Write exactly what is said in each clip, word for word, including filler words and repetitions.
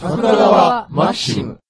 桜川マキシム。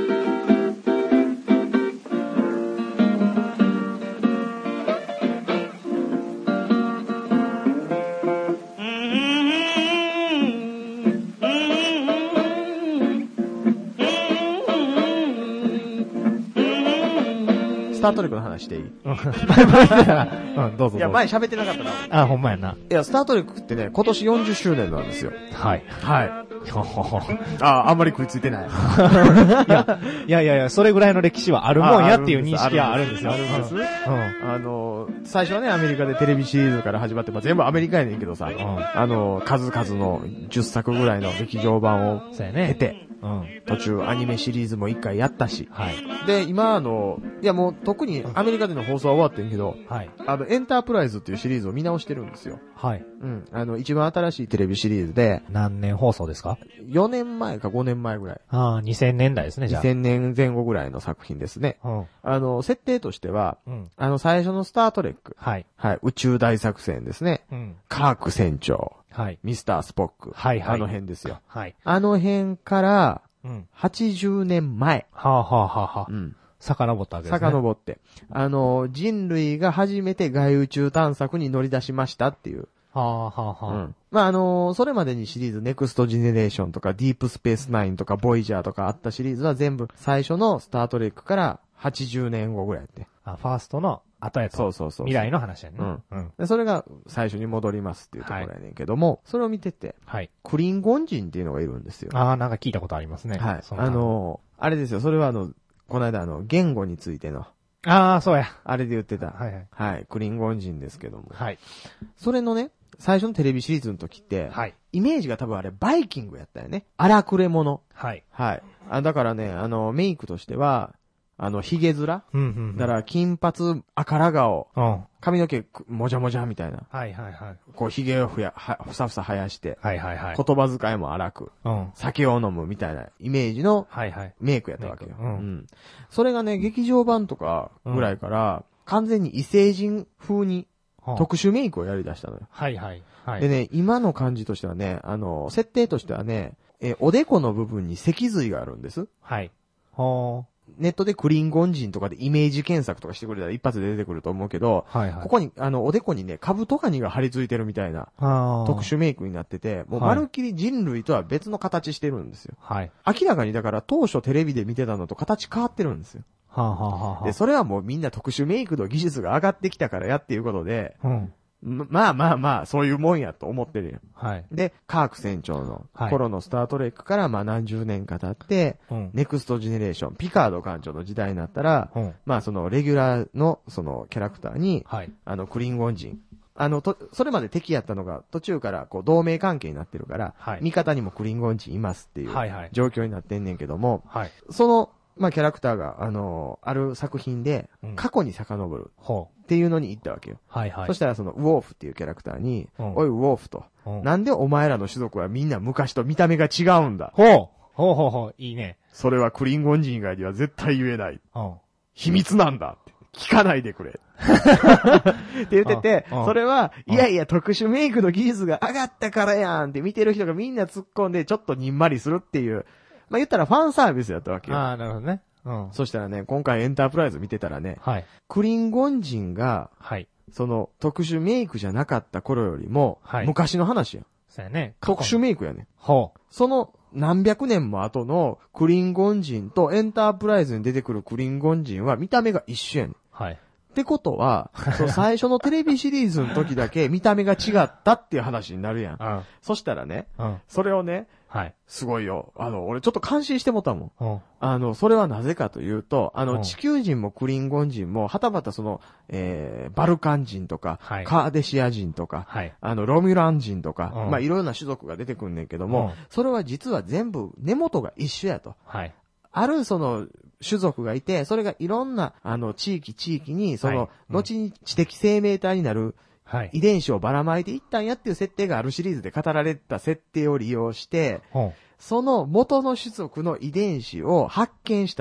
スタートレックの話していい？ うん、どうぞどうぞ。 いや、前喋ってなかったな。 あ、ほんまやな。 いや、スタートレックってね、今年よんじゅっしゅうねんなんですよ。 はい。 はい。あ、あんまり食いついてない。 いや、いやいやいや、それぐらいの歴史はあるもんやっていう認識はあるんですよ。 あるんです。 うん。 あの、最初はね、アメリカでテレビシリーズから始まって、まあ、全部アメリカやねんけどさ、うん、あの、数々のじゅっさくぐらいの劇場版を経て、うん、途中アニメシリーズも一回やったし、はい、で、今あの、いやもう特にアメリカでの放送は終わってんけど、はい、あの、エンタープライズっていうシリーズを見直してるんですよ。はい。うん。あの、一番新しいテレビシリーズで、 何年放送ですか？ よねんまえかごねんまえぐらい。 ああ、にせんねんだいですね、じゃあ。 にせんねんぜん後ぐらいの作品ですね。うん。あの、設定としては、うん、あの、最初のスタートレック。はい。はい。宇宙大作戦ですね。うん。カーク船長。はい。ミスタースポック。はいはい。あの辺ですよ。はい。あの辺から、うん、はちじゅうねんまえ。はあ、はあははあ、うん。 遡ったわけですね。 遡って。あの、人類が初めて外宇宙探索に乗り出しましたっていう。はあ、はあ、はあ。うん。まあ、あのー、それまでにシリーズ、ネクストジェネレーションとか、ディープスペースナインとか、ボイジャーとかあったシリーズは全部、最初のスタートレックからはちじゅうねんごぐらいやって。 あ、ファーストの後やと。そうそうそう。未来の話やね。うん。 うん。で、それが最初に戻りますっていうところやねんけども、はい、それを見てて、はい。クリンゴン人っていうのがいるんですよ。 ああ、なんか聞いたことありますね。はい。 あのー、あれですよ、それはあの、この間あの、言語についての。 ああ、そうや。 あれで言ってた。はいはい。はい。クリンゴン人ですけども。はい。それのね、最初のテレビシリーズの時って、はい。イメージが多分あれ、バイキングやったよね。荒くれ者。はい。はい。あ、だからね、あの、メイクとしては、あの、髭面、うんうんうん、だから、金髪、赤ら顔、うん、髪の毛、もじゃもじゃみたいな。はいはいはい。こう、髭をふや、は、ふさふさ生やして。はいはいはい。言葉遣いも荒く。うん。酒を飲むみたいなイメージの、はいはい。メイクやったわけよ。うん。うん。それがね、劇場版とかぐらいから、うん、完全に異星人風に、特殊メイクをやり出したのよ。はいはい。はい。でね、今の感じとしてはね、あの、設定としてはね、え、おでこの部分に脊髄があるんです。はい。ほー。ネットでクリンゴン人とかでイメージ検索とかしてくれたら一発で出てくると思うけど、はいはい、ここに、あの、おでこにね、カブトガニが張り付いてるみたいな、特殊メイクになってて、もうまるっきり人類とは別の形してるんですよ。はい。明らかにだから当初テレビで見てたのと形変わってるんですよ。はあはあはあ、で、それはもうみんな特殊メイクの技術が上がってきたからやっていうことで、うん、まあまあまあ、そういうもんやと思ってるよ。はい。で、カーク船長の頃のスタートレックからまあ何十年か経って、うん、ネクストジェネレーション、ピカード艦長の時代になったら、うん、まあそのレギュラーのそのキャラクターに、はい、あのクリンゴン人、あの、と、それまで敵やったのが途中からこう同盟関係になってるから、はい、味方にもクリンゴン人いますっていう状況になってんねんけども、はい、その、まあキャラクターが、あのー、ある作品で、過去に遡る。っていうのに行ったわけよ。はいはい。そしたらその、ウォーフっていうキャラクターに、うん、おい、ウォーフと、うん。なんでお前らの種族はみんな昔と見た目が違うんだ。 ほう。ほうほうほう。いいね。 それはクリンゴン人以外には絶対言えない。うん。秘密なんだって。聞かないでくれ。って言ってて、それは、いやいや、特殊メイクの技術が上がったからやんって見てる人がみんな突っ込んで、ちょっとにんまりするっていう、まあ言ったらファンサービスやったわけよ。 ああ、なるほどね。うん。 そしたらね、今回エンタープライズ見てたらね、はい。クリンゴン人が、はい。その、特殊メイクじゃなかった頃よりも、はい。昔の話やん。 そうやね。 特殊メイクやね。ほう。その、何百年も後のクリンゴン人とエンタープライズに出てくるクリンゴン人は見た目が一緒やねん。はい。ってことは、その最初のテレビシリーズの時だけ見た目が違ったっていう話になるやん。うん。そしたらね、うん。それをね、はい。すごいよ。あの、俺ちょっと感心してもったもん。うん。あの、それはなぜかというと、あの、うん、地球人もクリンゴン人も、はたまたその、えー、バルカン人とか、はい、カーデシア人とか、はい、あの、ロミュラン人とか、うん、まあ、いろんな種族が出てくんねんけども、うん、それは実は全部根元が一緒やと。はい。あるその、種族がいて、それがいろんな、あの、地域地域に、その、はいうん、後に知的生命体になる、はい、遺伝子をばらまいていったんやっていう設定があるシリーズで語られた設定を利用して、うん、その元の種族の遺伝子を発見したと。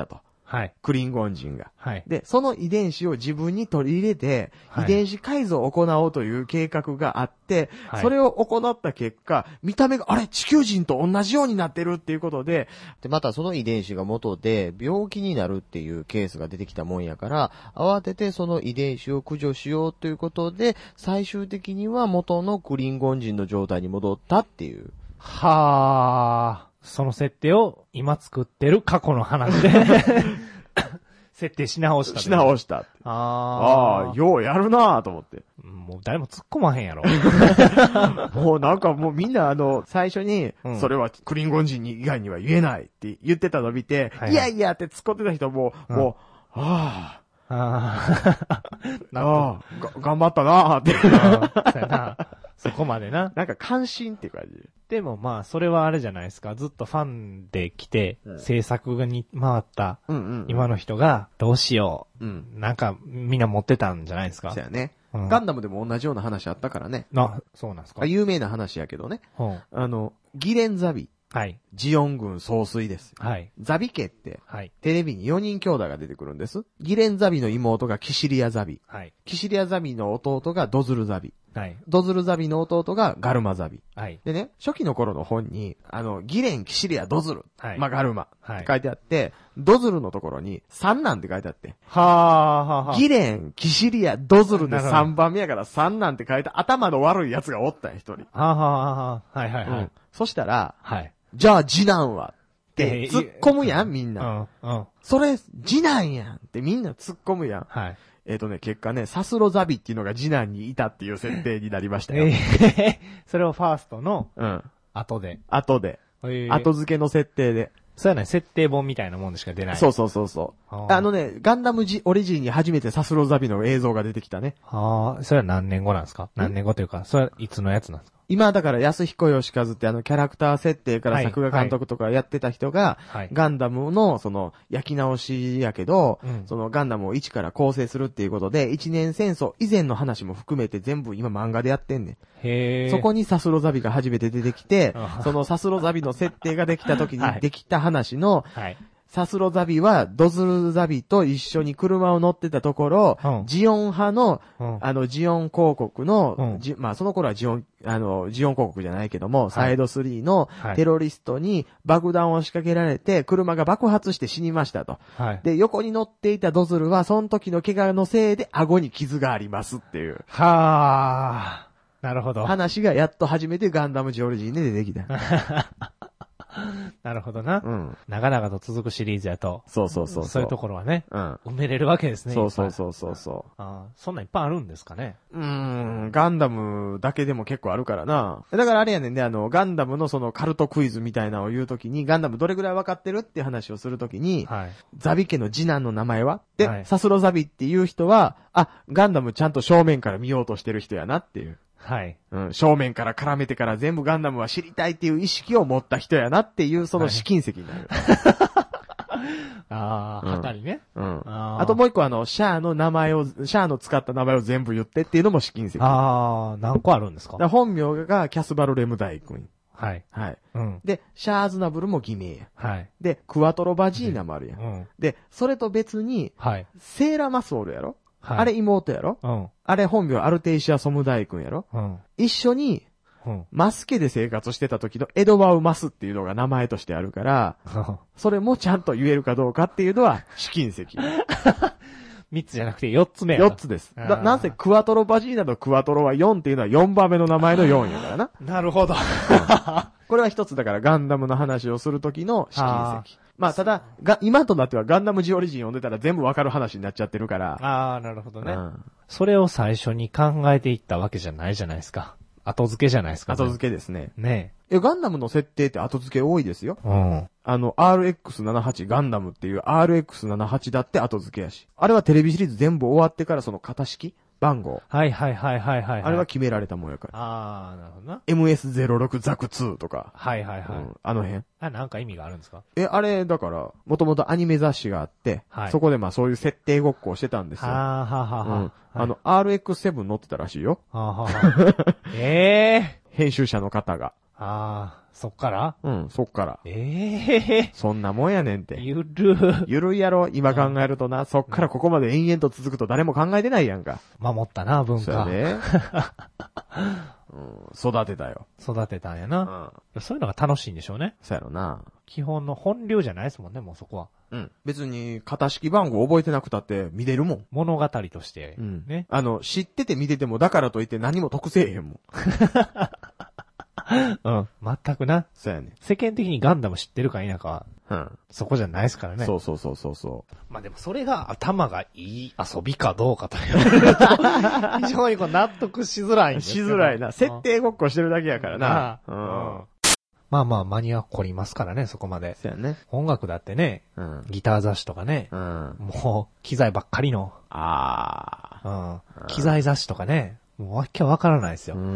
はい。クリンゴン人が。 はい。 で、その遺伝子を自分に取り入れて、はい、遺伝子改造を行おうという計画があって、はい、それを行った結果、見た目が、あれ、地球人と同じようになってるっていうことで、 で、またその遺伝子が元で病気になるっていうケースが出てきたもんやから、慌ててその遺伝子を駆除しようということで、最終的には元のクリンゴン人の状態に戻ったっていう。 はー。その設定を今作ってる過去の話で設定し直した。 し直した。ああ、ようやるなぁと思って。 もう誰も突っ込まへんやろ。 もうなんかもうみんなあの、最初に、それはクリンゴン人以外には言えないって言ってたのを見て、はいはい、いやいやって突っ込んでた人も、うん、もう、はぁ、ああ、ああ、頑張ったなぁって。 そうやな。そこまでな。 なんか関心っていう感じ。 でもまあ、それはあれじゃないですか。ずっとファンで来て、うん、制作に回った、今の人が、どうしよう、うん。なんか、みんな持ってたんじゃないですか。 そうやね、うん。ガンダムでも同じような話あったからね。 あ、そうなんですか。 有名な話やけどね。うん、あの、ギレンザビ。 はい。 ジオン軍総帥です。 はい。 ザビ家って、 はい。 テレビによにん兄弟が出てくるんです。ギレンザビの妹がキシリアザビ。 はい。 キシリアザビの弟がドズルザビ。 はい。 ドズルザビの弟がガルマザビ。 はい。 でね、初期の頃の本に、あの、ギレン、キシリア、ドズル。はい。まあ、ガルマ。はい。書いてあって、ドズルのところに三男って書いてあって。 はあ、はあ、はあ。 ギレン、キシリア、ドズルでさんばんめやから三男って書いて頭の悪い奴がおったんや、一人。 はあ、はあ、はあ。はいはいはい。うん、 そしたら、 はい。 じゃあ次男はって突っ込むやん、みんな。うん。うん。それ、次男やんってみんな突っ込むやん。 はい。 えっとね、結果ね、サスロザビっていうのが次男にいたっていう設定になりましたよ。 えー、それをファーストの、 うん。 後で。 後で。えー、後付けの設定で。 そうやね、設定本みたいなもんでしか出ない。 そうそうそうそう。あ, あのね、ガンダムジオリジンに初めてサスロザビの映像が出てきたね。 はあ、それは何年後なんですか？何年後というか、それはいつのやつなんですか？ 今だから安彦義和ってあのキャラクター設定から作画監督とかやってた人が、はいはい、ガンダムのその焼き直しやけど、うん、そのガンダムを一から構成するっていうことで、一年戦争以前の話も含めて全部今漫画でやってんねん。 へー。 そこにサスロザビが初めて出てきて、そのサスロザビの設定ができた時にできた話の、はいはい、サスロザビはドズルザビと一緒に車を乗ってたところ、うん、ジオン派の、うん、あの、ジオン広告の、うん、まあ、その頃はジオン、あの、ジオン広告じゃないけども、はい、サイドスリーのテロリストに爆弾を仕掛けられて、車が爆発して死にましたと。はい、で、横に乗っていたドズルは、その時の怪我のせいで顎に傷がありますっていう。 はあ。なるほど。 話がやっと初めてガンダムジオリジンで出てきた。 なるほどな。 うん。 長々と続くシリーズやと。 そうそうそうそう。 そういうところはね。 うん。 埋めれるわけですね。 そうそうそうそうそう。 ああ、そんなんいっぱいあるんですかね。 うーん、ガンダムだけでも結構あるからな。だからあれやねんね、あの、ガンダムのそのカルトクイズみたいなのを言うときに、ガンダムどれぐらい分かってるっていう話をするときに、はい。ザビ家の次男の名前はで、はい、サスロザビっていう人は、あ、ガンダムちゃんと正面から見ようとしてる人やなっていう。 はい。 うん。正面から絡めてから全部ガンダムは知りたいっていう意識を持った人やなっていう、その試金石になる。 はい、ああ、はかりね。 うん。あ, あともう一個あの、シャアの名前を、シャアの使った名前を全部言ってっていうのも試金石。 ああ、何個あるんですか？ だ本名がキャスバル・レムダイ君。 はい。 はい。 うん。 で、シャアーズナブルも偽名や。 はい。 で、クワトロバジーナもあるやん。うん。で、それと別に、 はい。 セーラマスオルやろ？はい、あれ妹やろ？ うん。 あれ本名アルテイシア・ソムダイ君やろ？ うん。 一緒に、うん、マスケで生活してた時のエドワウマスっていうのが名前としてあるから、それもちゃんと言えるかどうかっていうのは試金石。 三つじゃなくて四つ目やな。四つです。だ、なんせクワトロバジーナのクワトロは四っていうのは四番目の名前の四やからな。 なるほど。 これは一つだからガンダムの話をする時の試金石。まあ、ただ、が、今となってはガンダムジオリジン読んでたら全部わかる話になっちゃってるから。 ああ、なるほどね、うん。それを最初に考えていったわけじゃないじゃないですか。後付けじゃないですか、ね。 後付けですね。 ねえ。ガンダムの設定って後付け多いですよ。 うん。 あの、アールエックスななじゅうはち ガンダムっていう アールエックスななじゅうはち だって後付けやし。あれはテレビシリーズ全部終わってからその型式番号。 はいはいはいはいはい、はい。 あれは決められたもんやから。 ああ、なるほどな。 エムエスゼロろく ザクツーとか。 はいはいはい。うん、 あの辺。 あ、なんか意味があるんですか？ え、あれ、だから、もともとアニメ雑誌があって、はい、そこでまあそういう設定ごっこをしてたんですよ。 はあ、はあはあ、うん。 あの、アールエックスセブン 載ってたらしいよ。 はあはあ、ええー。 編集者の方が。 ああ、 そっからうん、そっから。 ええー。 そんなもんやねんて。 ゆる。 ゆるいやろ、今考えるとな、そっからここまで延々と続くと誰も考えてないやんか。 守ったな、文化。 そうやね。うん、育てたよ。 育てたんやな、うん。そういうのが楽しいんでしょうね。 そうやろな。 基本の本流じゃないですもんね、もうそこは。 うん。別に、型式番号覚えてなくたって見れるもん。 物語として。 うん。ね。あの、知ってて見てても、だからといって何も得せえへんもん。 うん。全くな。 そうやね。 世間的にガンダム知ってるか否かは、 うん。 そこじゃないですからね。 そうそうそうそうそう。 まあでもそれが頭がいい遊びかどうかというと、非常にこう納得しづらいんですしづらいな。設定ごっこしてるだけやからな。 うん。うん、まあまあマニア凝りますからね、そこまで。 そうやね。 音楽だってね、うん、ギター雑誌とかね、うん、もう機材ばっかりの。 ああ。うん。機材雑誌とかね、もうわけわからないですよ。うん。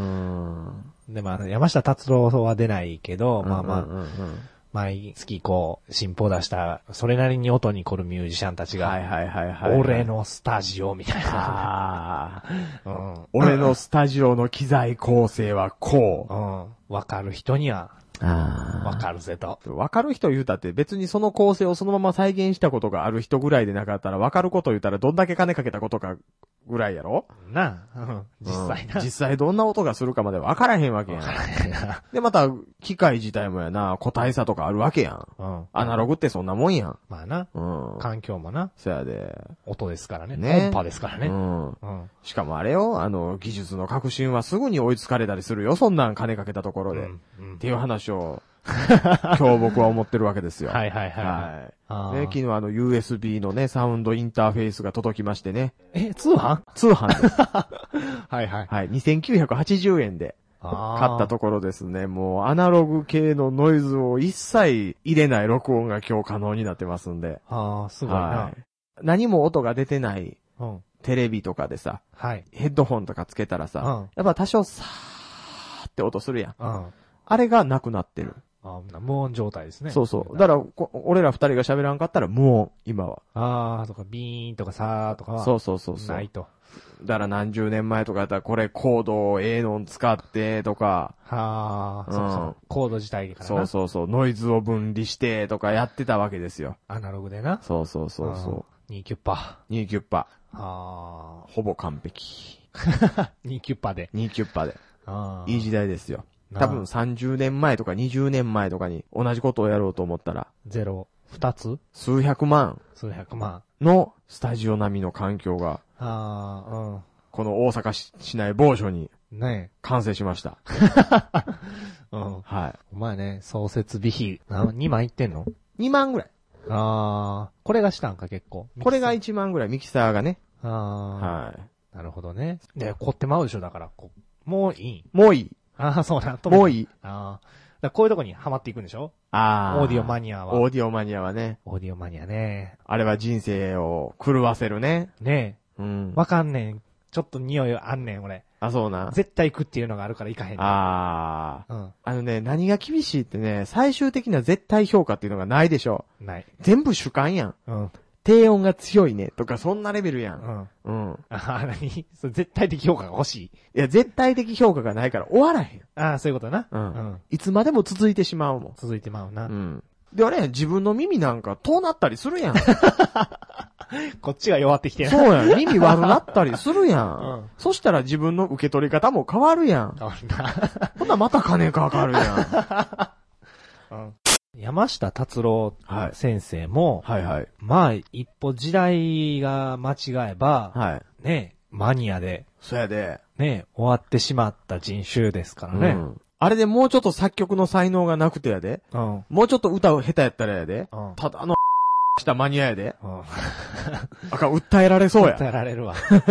で、まあ、山下達郎は出ないけど、まあまあ、毎月こう、新報出した、それなりに音に凝るミュージシャンたちが、 はいはいはいはい。 俺のスタジオみたいな。 うん、俺のスタジオの機材構成はこう。 うん。わかる人には、わかるぜと。 わかる人言うたって別にその構成をそのまま再現したことがある人ぐらいでなかったらわかること言うたらどんだけ金かけたことかぐらいやろなあ、うん、実際な、 うん。実際どんな音がするかまでわからへんわけやん。で、また機械自体もやな、個体差とかあるわけやん。うん、アナログってそんなもんやん。 まあな。うん、環境もな。 そやで。 音ですからね。ね。音波ですからね。うん。 うん、しかもあれよ、あの、技術の革新はすぐに追いつかれたりするよ。そんなん金かけたところで。うんうん、っていう話を。今日僕は思ってるわけですよ。 はいはいはい。 はい。ね、昨日あの ユーエスビー のね、サウンドインターフェースが届きましてね。 え、通販通販です。 はいはい。 はい。にせんきゅうひゃくはちじゅうえんで買ったところですね。もうアナログ系のノイズを一切入れない録音が今日可能になってますんで。 ああ、すごいな、はい。 何も音が出てない、うん、テレビとかでさ、はい、ヘッドホンとかつけたらさ、うん、やっぱ多少さーって音するやん。うん、あれがなくなってる。 ああ、無音状態ですね。 そうそう。だからこ、俺ら二人が喋らんかったら無音、今は。 ああ、とか、ビーンとかさーとかは。 そうそうそうそう。 ないと。 だから何十年前とかだったら、これコードをええの使ってとか。 はあ、うん、そうそう。コード自体からな。 そうそうそう。ノイズを分離してとかやってたわけですよ。 アナログでな。 そうそうそうそう。 にキュッパ。 にキュッパ。 はあ。 ほぼ完璧。 にキュッパで。 にキュッパで。ああ。いい時代ですよ。多分さんじゅうねんまえとかにじゅうねんまえとかに同じことをやろうと思ったら。 ゼロ、二つ数百万。 数百万。 のスタジオ並みの環境が。 ああ、うん。 この大阪市内某所に。 ね完成しました。 うん。 はい。 お前ね、創設備費、にまんいってんの ? に 万ぐらい。 ああ、これがしたんか結構。 これがいちまんぐらい、ミキサーがね。 ああ。 はい。 なるほどね。で、凝ってまうでしょ、だから。こもういいもういい。 ああ、そうなんともういい。 ああ。だこういうとこにハマっていくんでしょああ。オーディオマニアは。 オーディオマニアはね。 オーディオマニアね。 あれは人生を狂わせるね。 ねえ。うん。 わかんねん。ちょっと匂いあんねん、俺。 あ、そうな。 絶対行くっていうのがあるから行かへんねん。 ああ。うん。あのね、何が厳しいってね、最終的な絶対評価っていうのがないでしょ。 ない。 全部主観やん。うん。低音が強いねとかそんなレベルやん。うん。うん。 ああ、何それ絶対的評価が欲しい。いや、絶対的評価がないから終わらへん。 ああ、そういうことな。 うん。うん。いつまでも続いてしまうもん。 続いてまうな。 うん。で、あれやん、自分の耳なんか遠なったりするやん。 こっちが弱ってきてる。 そうやん。耳悪なったりするやん。うん。そしたら自分の受け取り方も変わるやん。 変わるな。 ほんならまた金かかるやん。うん。山下達郎先生も、 はい、はいはい。 まあ、一歩時代が間違えば、 はい。 ね、マニアで、 そうやで。 ね、終わってしまった人種ですからね。うん。 あれでもうちょっと作曲の才能がなくてやで。うん。もうちょっと歌を下手やったらやで。うん。ただのしたマニアやで。うん。あかん、訴えられそうや。 訴えられるわ。うん。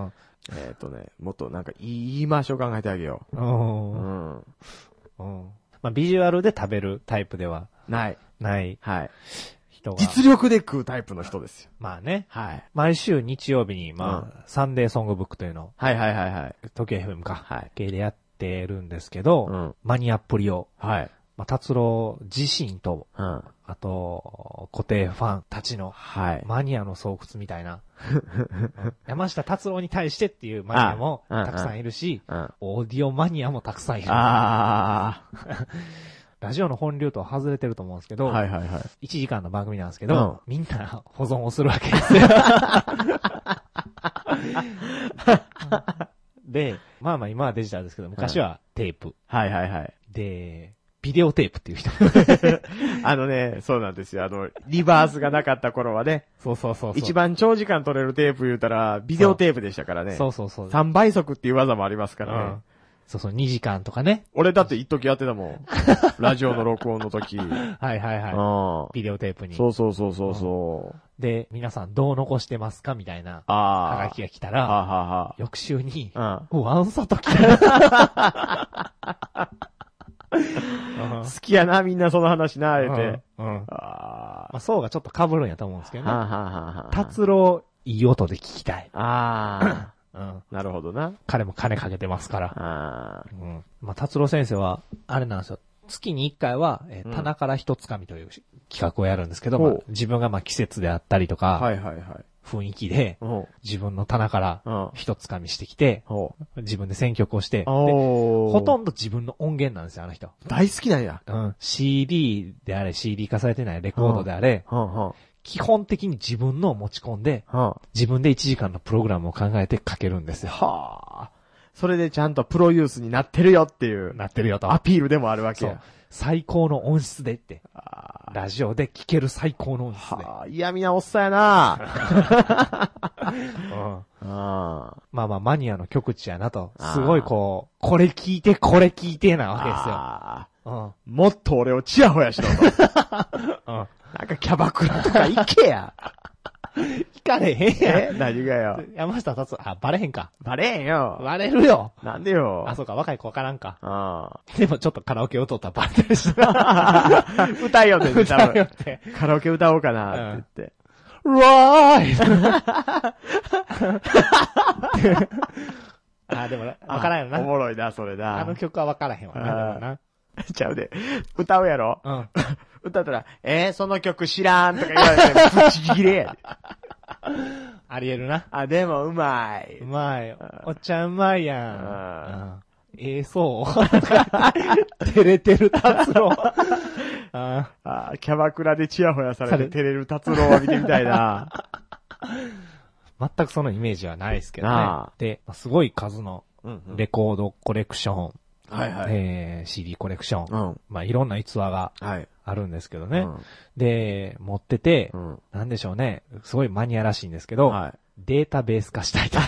えっとね、もっとなんか言い回しを考えてあげよう。うん。うん。 うん。まあ、ビジュアルで食べるタイプではない。 ない。 はい。 人が。 実力で食うタイプの人ですよ。 まあね。 はい。 毎週日曜日に、まあ、うん、サンデーソングブックというのを。 はいはいはいはい。 東京 エフエム か。 はい。 系でやってるんですけど、うん、マニアっぷりを。 はい。 まあ、達郎自身と、 うん、 あと、固定ファンたちの、 はい。 マニアの巣窟みたいな。山下達郎に対してっていうマニアもたくさんいるし、 うんうん、 オーディオマニアもたくさんいる。 ああ。 ラジオの本流とは外れてると思うんですけど、はいはいはい。いちじかんの番組なんですけど、うん、みんな保存をするわけですよ。で、まあまあ今はデジタルですけど、昔はテープ。 はいはいはい。 で、ビデオテープっていう人。 あのね、そうなんですよ。あの、リバースがなかった頃はね。 そうそうそうそう。 一番長時間撮れるテープ言うたら、ビデオテープでしたからね。 そうそうそう。 さんばい速っていう技もありますからね。うん、 そうそう、にじかんとかね。 俺だって一時やってたもん。ラジオの録音の時。はいはいはい。ビデオテープに。 そうそうそうそうそう、 うん。で、皆さんどう残してますかみたいな。はがきが来たら、ははは翌週に、うん、うわんさと来た。 好きやな、みんなその話な、あえて。 うん。うん、あまあ、そうがちょっと被るんやと思うんですけどね。ははは達郎、いい音で聞きたい。 ああ。うん。なるほどな。 彼も金かけてますから。あうん。まあ、達郎先生は、あれなんですよ。月にいっかいは、えー、棚から一つかみという企画をやるんですけど、うん、まあ、自分がまあ季節であったりとか、はいはいはい。雰囲気で、自分の棚から一つかみしてきて、自分で選曲をして、で、ほとんど自分の音源なんですよ、あの人。 大好きなんや。 うん。シーディー であれ、シーディー 化されてないレコードであれ、基本的に自分のを持ち込んで、自分でいちじかんのプログラムを考えて書けるんですよ。はあ。それでちゃんとプロユースになってるよっていう。 なってるよと。 アピールでもあるわけや。 最高の音質でって。ラジオで聴ける最高の音質で。 はあ、嫌味なおっさんやな、 うん、あまあまあマニアの極致やなと。すごいこう、これ聞いてこれ聞いてなわけですよ。うん、もっと俺をチヤホヤしろと。うん、なんかキャバクラとか行けや。 行かれへんやん。何がよ。 山下達郎、あ、バレへんか。 バレへんよ。 バレるよ。 なんでよ。 あ、そうか、若い子わからんか。ああ。でもちょっとカラオケ歌ったらバレてるし。 歌いよって、 歌いよって。 カラオケ歌おうかなって言って。 うわーいあ、でも、わからんよな。 おもろいな、それな。 あの曲はわからへんわな。なちゃうで。歌うやろうん。歌ったら、えー、その曲知らんとか言われて、ぶち切れやで。 ありえるな。 あ、でもうまい。 うまい。おっちゃんうまいやん。ええー、そう照れてる達郎。 ああ、キャバクラでチヤホヤされて照れる達郎は見てみたいな。 全くそのイメージはないですけどね。で、すごい数のレコードコレクション。はいはい。えー、シーディー コレクション。うん、まあ、いろんな逸話があるんですけどね。うん、で、持ってて、うん、なんでしょうね。すごいマニアらしいんですけど、はい、データベース化したいと。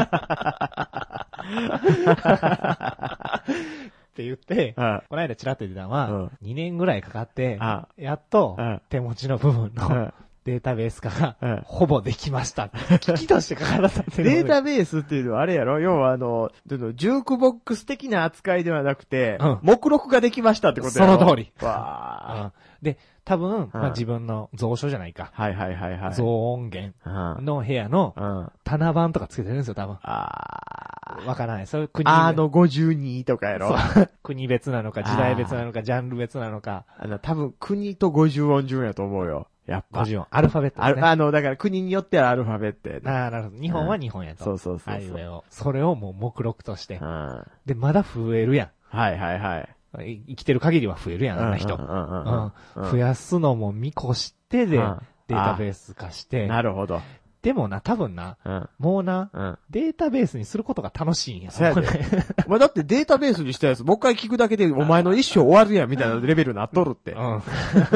って言って、うん、この間チラッと言ってたのは、うん、にねんぐらいかかって、うん、やっと手持ちの部分の、うんデータベース化が、うん、ほぼできました。聞きとして書かれたってデータベースっていうのはあれやろ要はあの、ジュークボックス的な扱いではなくて、うん、目録ができましたってことやろその通り。 わー、うん、で、多分、うん、まあ、自分の蔵書じゃないか。 はいはいはいはい。 蔵音源の部屋の棚番とかつけてるんですよ、多分。あわからない。そういう国。 あのごじゅうにとかやろ国別なのか、時代別なのか、ジャンル別なのか。 あの、多分国とごじゅう音順やと思うよ。やっぱ。 ごじゅう音。アルファベットですね。 あ, あの、だから国によってはアルファベットやね。 ああ、なるほど。日本は日本やと。 そうそうそうそう。 あいうえを。それをもう目録として。うん、で、まだ増えるやん。 はいはいはい。 生きてる限りは増えるやん、あんな人。増やすのも見越してで、データベース化して。 なるほど。 でもな、多分な、うん、もうな、うん、データベースにすることが楽しいんや。 そうやで。お前だってデータベースにしたやつ、もう一回聞くだけでお前の一生終わるやんみたいなレベルになっとるって。うん。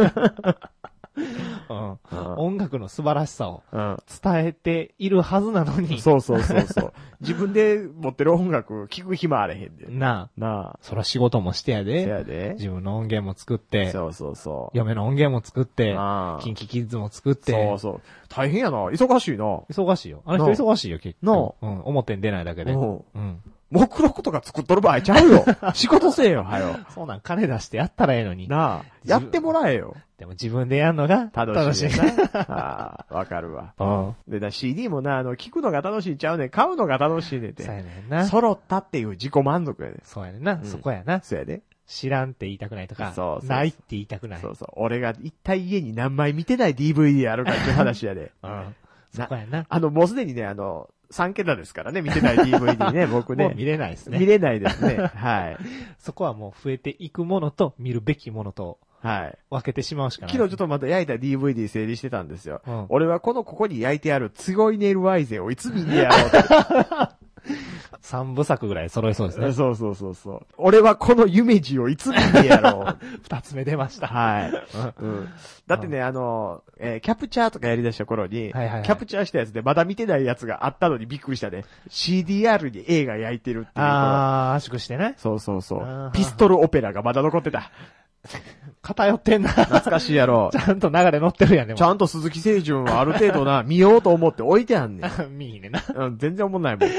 うんうん、音楽の素晴らしさを伝えているはずなのに。 そうそうそうそう。自分で持ってる音楽聴く暇あれへんで。 なあ。なあ。そら仕事もしてやで。 やで。 自分の音源も作って。 そうそうそう。 嫁の音源も作って。キンキキッズも作って。 そうそう。大変やな。忙しいな。 忙しいよ。あの人忙しいよ、結構。うん。表に出ないだけで。うん。 目録とか作っとる場合ちゃうよ。仕事せえよ、はよ。 そうなん、金出してやったらええのに。 なあ。やってもらえよ。 でも自分でやんのが楽しい。楽しいな。 ああ、わかるわ。うん。で、だ シーディー もな、あの、聞くのが楽しいちゃうねん。買うのが楽しいねんって。 そうやねんな。 揃ったっていう自己満足やねん。 そうやねんな。うん、そこやな。 そうやで。 知らんって言いたくないとか。そうそうそう。ないって言いたくない。 そうそう。俺が一体家に何枚見てない ディーブイディー あるかっていう話やで。うん。 そこやな。 あの、もうすでにね、あの、 さん桁ですからね、見てない ディーブイディー ね、僕ね。 もう見れないですね。 見れないですね。はい。 そこはもう増えていくものと見るべきものと、はい。分けてしまうしかない、ね。 昨日ちょっとまた焼いた ディーブイディー 整理してたんですよ。うん、俺はこのここに焼いてある強いネイルワイゼンをいつ見んねやろうと。 三部作ぐらい揃いそうですね。 そうそうそうそう。俺はこの夢二をいつ見んねやろう。 二つ目出ました。 はい。うん、だってね、あの、えー、キャプチャーとかやり出した頃に、はいはいはい、キャプチャーしたやつでまだ見てないやつがあったのにびっくりしたね。シーディーアール に映画焼いてるっていう。 あー、圧縮してね。 そうそうそう。ピストルオペラがまだ残ってた。 偏ってんな。 懐かしいやろ。 ちゃんと流れ乗ってるやんね。 ちゃんと鈴木清純はある程度な、見ようと思って置いてあんねん。見いねな。 うん、全然思んないもん。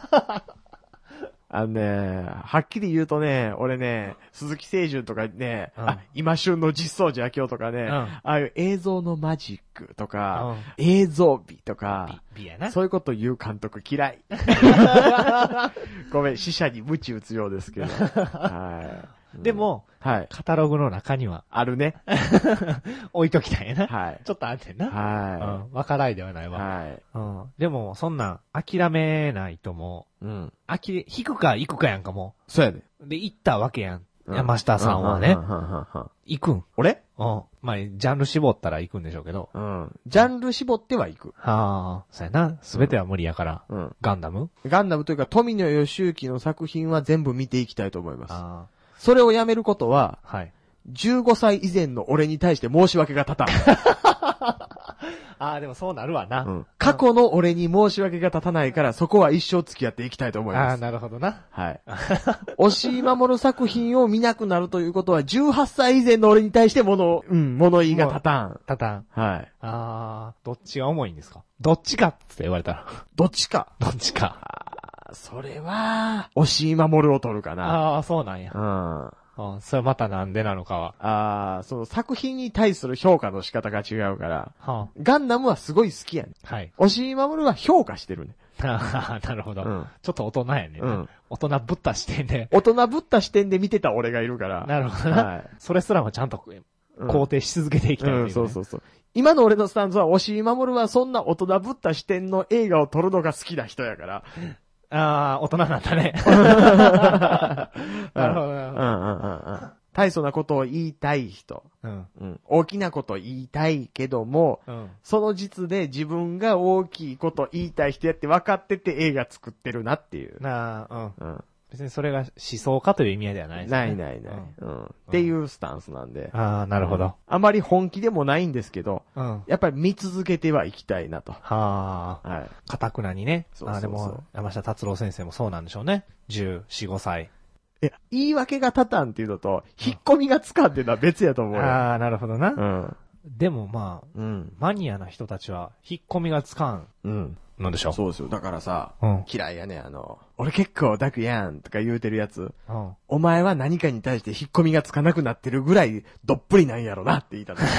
あのね、はっきり言うとね、俺ね、鈴木清純とかね、うん、あ今旬の実相寺明夫とかね、うん、ああいう映像のマジックとか、うん、映像美とか、 美やな。 そういうこと言う監督嫌い。ごめん、死者に鞭打つようですけど。はい、 でも、はい、カタログの中には。 あるね。 置いときたいな。 はい。 ちょっとあってんな。 はい。 うん。わからないではないわ。 はい。 うん。でも、そんなん、諦めないともう、うん。あきれ、引くか行くかやんかもう。そうやね。 で、行ったわけやん。うん、山下さんはね。行くん。 俺うん。まあ、ジャンル絞ったら行くんでしょうけど。 うん。ジャンル絞っては行く。 はあ、そうやな。すべては無理やから。うん。ガンダムガンダムというか、富野義行の作品は全部見ていきたいと思います。ああ。それをやめることは、はい。じゅうごさい以前の俺に対して申し訳が立たん。 ああ、でもそうなるわな、 うん。過去の俺に申し訳が立たないから、そこは一生付き合っていきたいと思います。 ああ、なるほどな。 はい。押井守作品を見なくなるということは、じゅうはっさい以前の俺に対して物、うん、物言いが立たん。 立たん。 はい。 ああ、どっちが重いんですか？どっちかって言われたら。 どっちか。 どっちか。 それは、押井守を取るかな。 ああ、そうなんや。 うん。 ああ、それまたなんでなのかは。 ああ、その作品に対する評価の仕方が違うから、はあ、ガンダムはすごい好きやねん。はい。押井守は評価してるね。 ああ、なるほど、うん。ちょっと大人やねん。うん。大人ぶった視点で。 大人ぶった視点で見てた俺がいるから。 なるほどな。はい。それすらもちゃんと肯定し続けていきたい、ね、 うん。うん、そうそうそう。今の俺のスタンスは、押井守はそんな大人ぶった視点の映画を撮るのが好きな人やから。 ああ、大人なんだね。なるほど、なるほど。うんうんうんうん。 大層なことを言いたい人。うんうん、大きなことを言いたいけども、うん、その実で自分が大きいことを言いたい人やって分かってて映画作ってるなっていう。 なあ、うん。うん別にそれが思想家という意味合いではないですね。 ないないない、うんうん。っていうスタンスなんで。 ああ、なるほど。 あまり本気でもないんですけど、うん、やっぱり見続けてはいきたいなと。 はあ。はい。かたくなにね。そうそうそう。あでも、山下達郎先生もそうなんでしょうね。じゅうよん、ごさい。 え、言い訳が立たんっていうのと、引っ込みがつかんっていうのは別やと思うよ。 ああ、なるほどな。うん。でもまあ、うん、マニアな人たちは、引っ込みがつかん。うん。なんでしょう。 そうですよ。だからさ、うん、嫌いやね、あの、俺結構オタクやんとか言うてるやつ、うん、お前は何かに対して引っ込みがつかなくなってるぐらいどっぷりなんやろなって言いたの。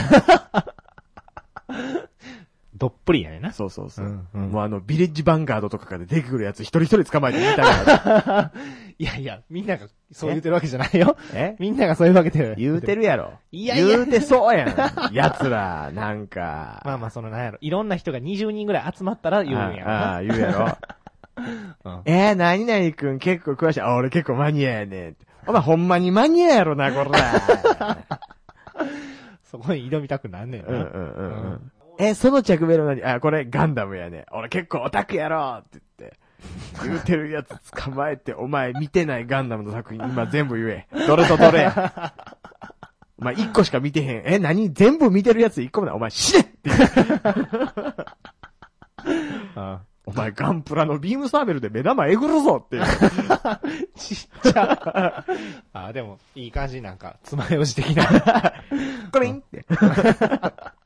どっぷりやねんな。 そうそうそう。うんうん、もうあの、ビレッジヴァンガードとかから出てくるやつ一人一人捕まえてみたいな。 いやいや、みんながそう言うてるわけじゃないよ。えみんながそういうわけで。 言うてるやろ。 いやいや。 言うてそうやん。奴ら、なんか。 まあまあ、そのなんやろ。いろんな人がにじゅうにんぐらい集まったら言うんやろ。 ああ、言うやろ。うん、えー、何々くん結構詳しい。あ、俺結構マニアやねん。お前ほんまにマニアやろな、こら。 そこに挑みたくなんねんな。うんうんうん。 うんえ、その着メロ何あ、これガンダムやね。俺結構オタクやろって言って。言うてるやつ捕まえて、お前見てないガンダムの作品今全部言え。どれとどれや。お前一個しか見てへん。え、何全部見てるやつ一個もない。お前死ねって言ってああお前ガンプラのビームサーベルで目玉えぐるぞっていう。 ちっちゃ。あ、でもいい感じなんか、爪楊枝的な。 コリンって。